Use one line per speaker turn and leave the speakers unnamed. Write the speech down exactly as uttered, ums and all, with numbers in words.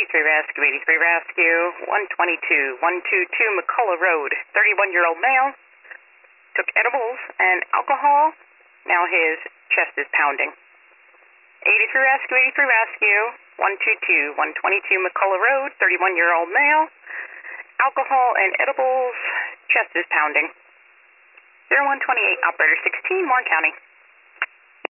eighty-three Rescue, eighty-three Rescue, one twenty-two, one twenty-two McCullough Road, thirty-one-year-old male, took edibles and alcohol, now his chest is pounding. eighty-three Rescue, eighty-three Rescue, one twenty-two, one twenty-two McCullough Road, thirty-one-year-old male, alcohol and edibles, chest is pounding. zero one twenty-eight, Operator sixteen, Warren County.